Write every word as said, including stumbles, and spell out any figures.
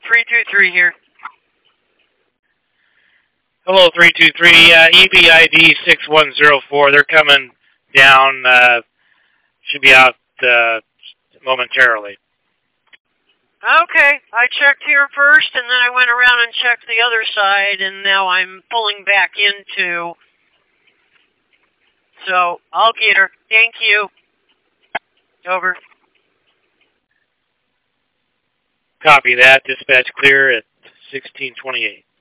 three two three here. Hello, three two three, uh, E B I D six one zero four. They're coming down. Uh, should be out uh, momentarily. Okay, I checked here first, and then I went around and checked the other side, and now I'm pulling back into. So, I'll get her. Thank you. Over. Copy that. Dispatch clear at sixteen twenty-eight.